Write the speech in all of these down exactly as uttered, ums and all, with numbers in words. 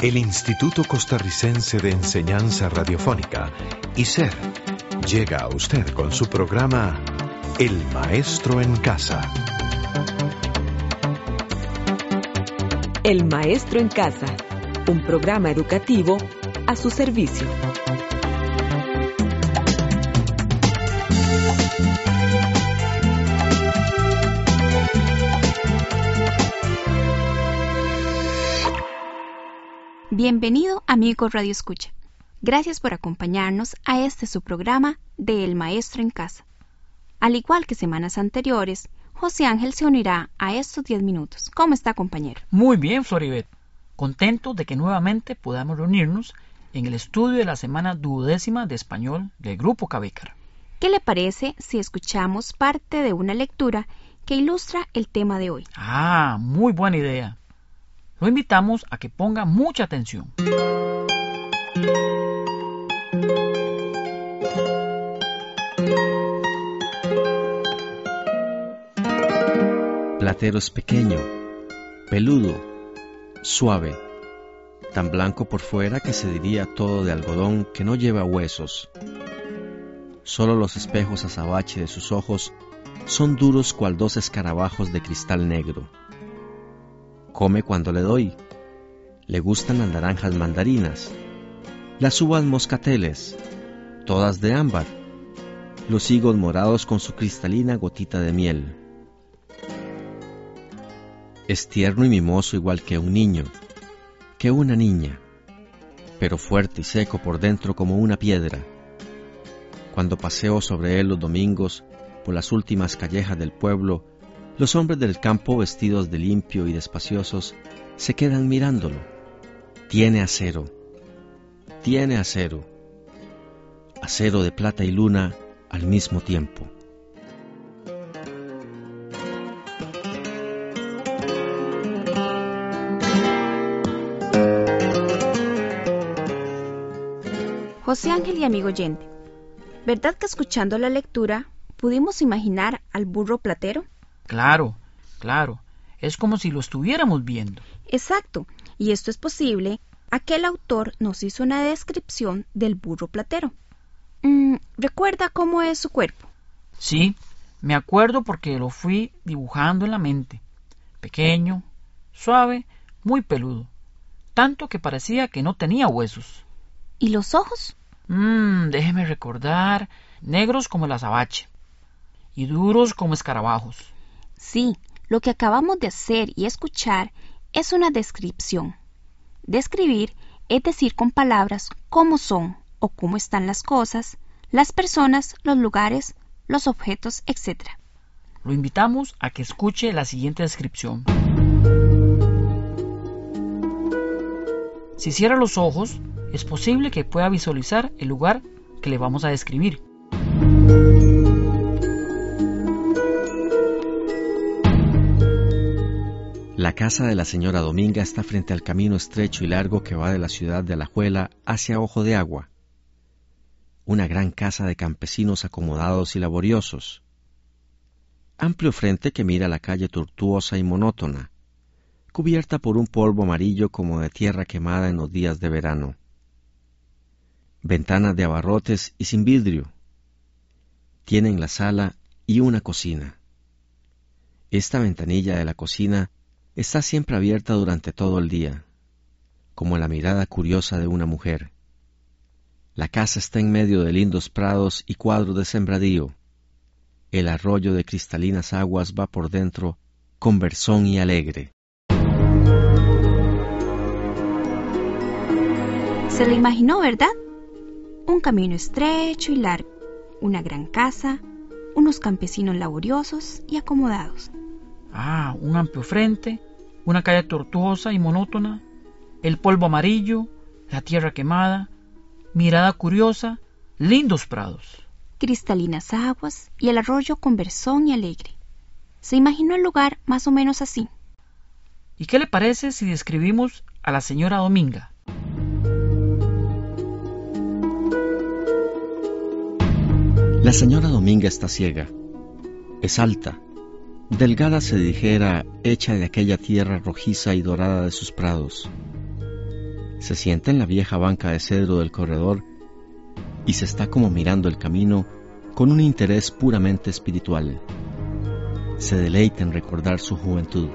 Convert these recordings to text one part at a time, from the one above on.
El Instituto Costarricense de Enseñanza Radiofónica, I C E R, llega a usted con su programa El Maestro en Casa. El Maestro en Casa, un programa educativo a su servicio. Bienvenido, amigo Radio Escucha. Gracias por acompañarnos a este su programa de El Maestro en Casa. Al igual que semanas anteriores, José Ángel se unirá a estos diez minutos. ¿Cómo está, compañero? Muy bien, Floribet. Contento de que nuevamente podamos reunirnos en el estudio de la semana duodécima de español del Grupo Cabécar. ¿Qué le parece si escuchamos parte de una lectura que ilustra el tema de hoy? Ah, muy buena idea. Lo invitamos a que ponga mucha atención. Platero es pequeño, peludo, suave, tan blanco por fuera que se diría todo de algodón que no lleva huesos. Solo los espejos azabache de sus ojos son duros cual dos escarabajos de cristal negro. Come cuando le doy. Le gustan las naranjas mandarinas, las uvas moscateles, todas de ámbar, los higos morados con su cristalina gotita de miel. Es tierno y mimoso igual que un niño, que una niña, pero fuerte y seco por dentro como una piedra. Cuando paseo sobre él los domingos por las últimas callejas del pueblo, los hombres del campo, vestidos de limpio y despaciosos, se quedan mirándolo. Tiene acero, tiene acero, acero de plata y luna al mismo tiempo. José Ángel y amigo oyente, ¿verdad que escuchando la lectura pudimos imaginar al burro platero? Claro, claro, es como si lo estuviéramos viendo. Exacto, y esto es posible a que el autor nos hizo una descripción del burro platero. Mm, ¿Recuerda cómo es su cuerpo? Sí, me acuerdo porque lo fui dibujando en la mente. Pequeño, suave, muy peludo, tanto que parecía que no tenía huesos. ¿Y los ojos? Mmm, déjeme recordar, negros como el azabache y duros como escarabajos. Sí, lo que acabamos de hacer y escuchar es una descripción. Describir es decir con palabras cómo son o cómo están las cosas, las personas, los lugares, los objetos, etcétera. Lo invitamos a que escuche la siguiente descripción. Si cierra los ojos, es posible que pueda visualizar el lugar que le vamos a describir. La casa de la señora Dominga está frente al camino estrecho y largo que va de la ciudad de Alajuela hacia Ojo de Agua. Una gran casa de campesinos acomodados y laboriosos. Amplio frente que mira la calle tortuosa y monótona, cubierta por un polvo amarillo como de tierra quemada en los días de verano. Ventanas de abarrotes y sin vidrio. Tienen la sala y una cocina. Esta ventanilla de la cocina está siempre abierta durante todo el día, como la mirada curiosa de una mujer. La casa está en medio de lindos prados y cuadros de sembradío. El arroyo de cristalinas aguas va por dentro, conversón y alegre. Se lo imaginó, ¿verdad? Un camino estrecho y largo, una gran casa, unos campesinos laboriosos y acomodados. Ah, un amplio frente, una calle tortuosa y monótona, el polvo amarillo, la tierra quemada, mirada curiosa, lindos prados. Cristalinas aguas y el arroyo conversón y alegre. Se imaginó el lugar más o menos así. ¿Y qué le parece si describimos a la señora Dominga? La señora Dominga está ciega. Es alta, delgada se dijera, hecha de aquella tierra rojiza y dorada de sus prados. Se sienta en la vieja banca de cedro del corredor y se está como mirando el camino con un interés puramente espiritual. Se deleita en recordar su juventud.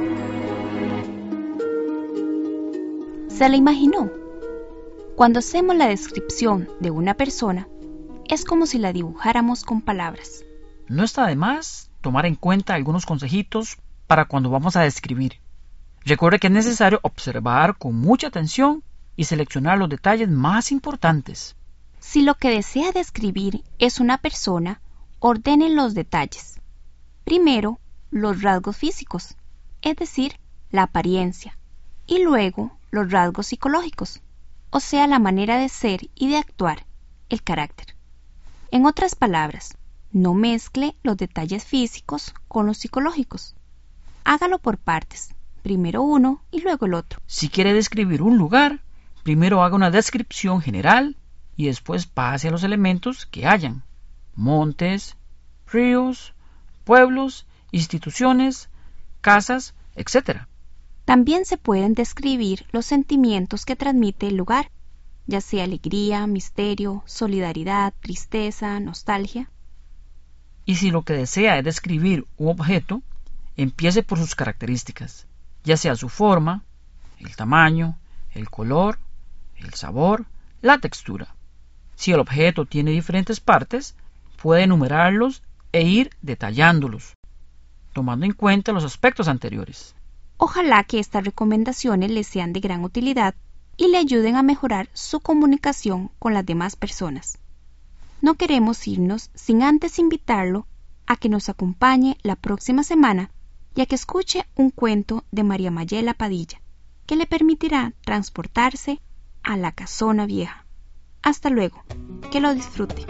¿Se la imaginó? Cuando hacemos la descripción de una persona, es como si la dibujáramos con palabras. No está de más tomar en cuenta algunos consejitos para cuando vamos a describir. Recuerde que es necesario observar con mucha atención y seleccionar los detalles más importantes. Si lo que desea describir es una persona, ordene los detalles. Primero, los rasgos físicos, es decir, la apariencia, y luego los rasgos psicológicos, o sea, la manera de ser y de actuar, el carácter. En otras palabras, no mezcle los detalles físicos con los psicológicos. Hágalo por partes, primero uno y luego el otro. Si quiere describir un lugar, primero haga una descripción general y después pase a los elementos que hayan: montes, ríos, pueblos, instituciones, casas, etcétera. También se pueden describir los sentimientos que transmite el lugar, ya sea alegría, misterio, solidaridad, tristeza, nostalgia. Y si lo que desea es describir un objeto, empiece por sus características, ya sea su forma, el tamaño, el color, el sabor, la textura. Si el objeto tiene diferentes partes, puede enumerarlos e ir detallándolos, tomando en cuenta los aspectos anteriores. Ojalá que estas recomendaciones le sean de gran utilidad y le ayuden a mejorar su comunicación con las demás personas. No queremos irnos sin antes invitarlo a que nos acompañe la próxima semana y a que escuche un cuento de María Mayela Padilla, que le permitirá transportarse a la casona vieja. Hasta luego, que lo disfrute.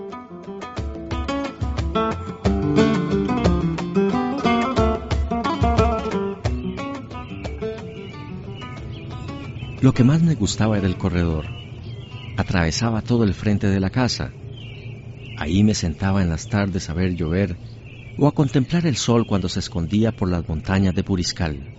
Lo que más me gustaba era el corredor. Atravesaba todo el frente de la casa. Ahí me sentaba en las tardes a ver llover o a contemplar el sol cuando se escondía por las montañas de Puriscal.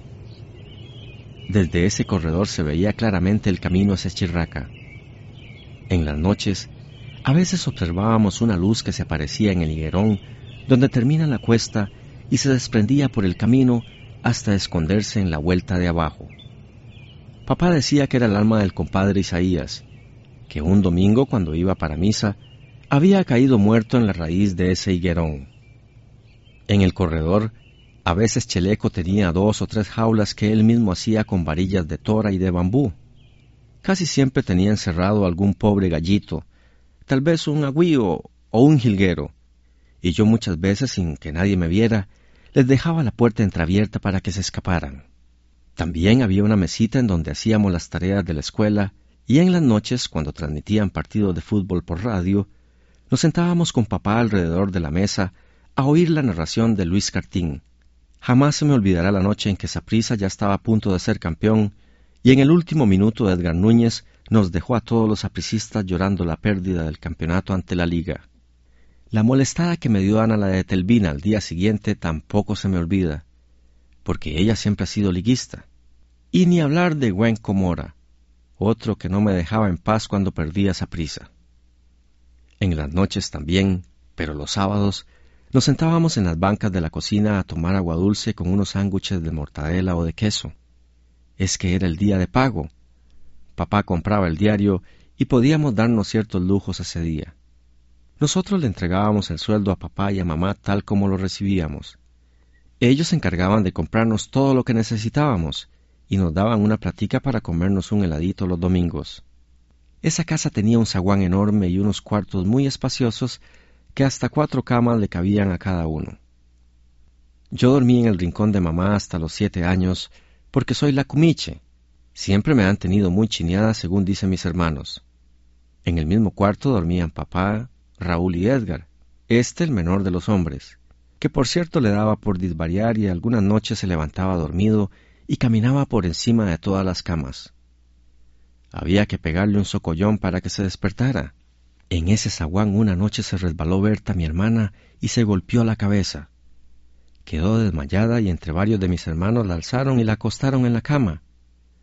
Desde ese corredor se veía claramente el camino hacia Chirraca. En las noches, a veces observábamos una luz que se aparecía en el higuerón donde termina la cuesta y se desprendía por el camino hasta esconderse en la vuelta de abajo. Papá decía que era el alma del compadre Isaías, que un domingo cuando iba para misa había caído muerto en la raíz de ese higuerón. En el corredor, a veces Cheleco tenía dos o tres jaulas que él mismo hacía con varillas de tora y de bambú. Casi siempre tenía encerrado algún pobre gallito, tal vez un agüío o un jilguero, y yo muchas veces, sin que nadie me viera, les dejaba la puerta entreabierta para que se escaparan. También había una mesita en donde hacíamos las tareas de la escuela, y en las noches, cuando transmitían partidos de fútbol por radio, nos sentábamos con papá alrededor de la mesa a oír la narración de Luis Cartín. Jamás se me olvidará la noche en que Saprissa ya estaba a punto de ser campeón, y en el último minuto Edgar Núñez nos dejó a todos los sapricistas llorando la pérdida del campeonato ante la Liga. La molestada que me dio Ana la de Telvina al día siguiente tampoco se me olvida, porque ella siempre ha sido liguista. Y ni hablar de Güenco Mora, otro que no me dejaba en paz cuando perdía Saprissa. En las noches también, pero los sábados, nos sentábamos en las bancas de la cocina a tomar agua dulce con unos sándwiches de mortadela o de queso. Es que era el día de pago. Papá compraba el diario y podíamos darnos ciertos lujos ese día. Nosotros le entregábamos el sueldo a papá y a mamá tal como lo recibíamos. Ellos se encargaban de comprarnos todo lo que necesitábamos y nos daban una platica para comernos un heladito los domingos. Esa casa tenía un zaguán enorme y unos cuartos muy espaciosos que hasta cuatro camas le cabían a cada uno. Yo dormí en el rincón de mamá hasta los siete años porque soy la cumiche. Siempre me han tenido muy chineada según dicen mis hermanos. En el mismo cuarto dormían papá, Raúl y Edgar, este el menor de los hombres, que por cierto le daba por disvariar y algunas noches se levantaba dormido y caminaba por encima de todas las camas. Había que pegarle un socollón para que se despertara. En ese zaguán una noche se resbaló Berta, mi hermana, y se golpeó la cabeza. Quedó desmayada y entre varios de mis hermanos la alzaron y la acostaron en la cama.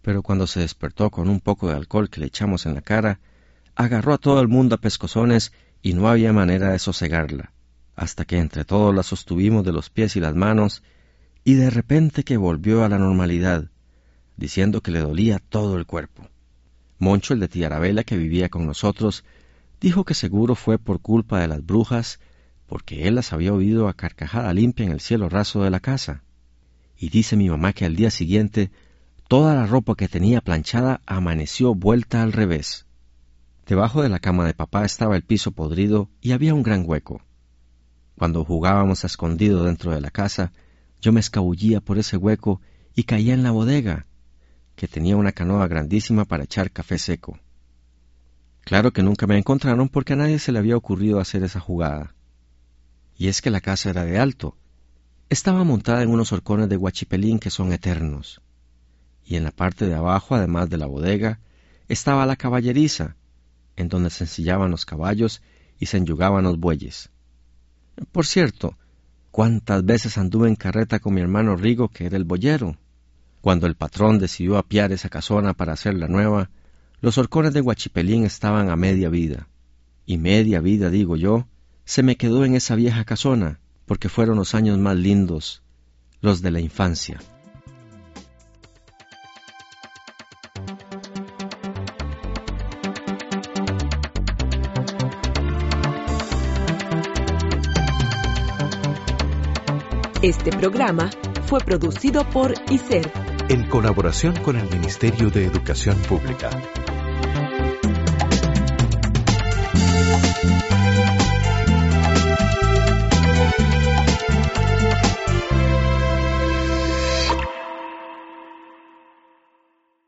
pero cuando se despertó con un poco de alcohol que le echamos en la cara, agarró a todo el mundo a pescozones y no había manera de sosegarla, hasta que entre todos la sostuvimos de los pies y las manos, y de repente que volvió a la normalidad, diciendo que le dolía todo el cuerpo. Moncho, el de tía Arabela, que vivía con nosotros, dijo que seguro fue por culpa de las brujas, porque él las había oído a carcajada limpia en el cielo raso de la casa. Y dice mi mamá que al día siguiente toda la ropa que tenía planchada amaneció vuelta al revés. Debajo de la cama de papá estaba el piso podrido y había un gran hueco. Cuando jugábamos a escondido dentro de la casa, yo me escabullía por ese hueco y caía en la bodega, que tenía una canoa grandísima para echar café seco. Claro que nunca me encontraron porque a nadie se le había ocurrido hacer esa jugada. Y es que la casa era de alto. Estaba montada en unos horcones de huachipelín que son eternos. Y en la parte de abajo, además de la bodega, estaba la caballeriza, en donde se ensillaban los caballos y se enyugaban los bueyes. Por cierto, cuántas veces anduve en carreta con mi hermano Rigo, que era el boyero. Cuando el patrón decidió apiar esa casona para hacerla nueva, los horcones de huachipelín estaban a media vida. Y media vida, digo yo, se me quedó en esa vieja casona, porque fueron los años más lindos, los de la infancia. Este programa fue producido por I S E R, en colaboración con el Ministerio de Educación Pública.